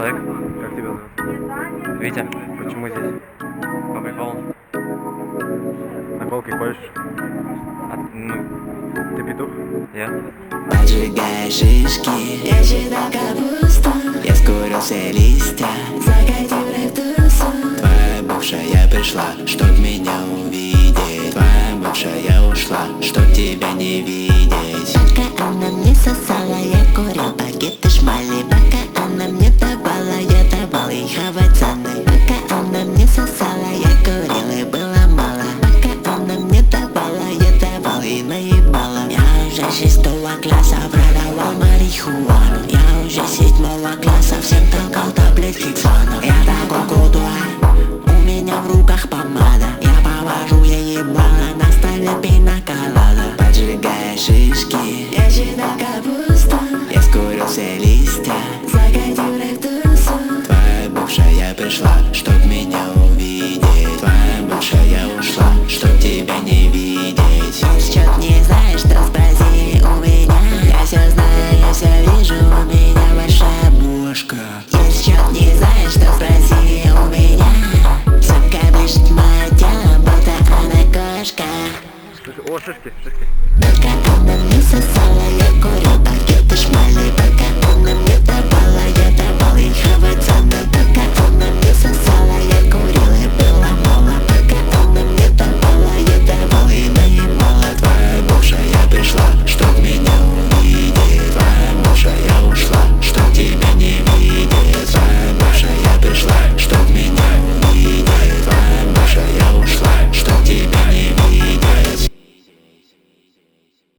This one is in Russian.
человек. Как тебя зовут? Витя. Почему здесь? По приколу. Наколки хочешь? Ну, Ты петух? я. Поджигай шишки, режет капусту. Я скурил все листья, закатил рептусу. Твоя бывшая пришла, чтоб меня увидеть. Твоя бывшая ушла, чтоб тебя не видеть. Пока она мне сосала, я курил пакеты шмали. Пока она мне давала, я давал ей хавать цены. Пока она мне сосала, я курил и было мало. Пока она мне давала, я давал ей наебала. Я уже 6-го класса продавал марихуану. Я уже 7-го класса всем толкал таблетки Ксана. Я такой крутой, у меня в руках помада. Я повожу ей ебало, на столе пина-колада. Поджигая шишки, я считал капусту. Я скурил все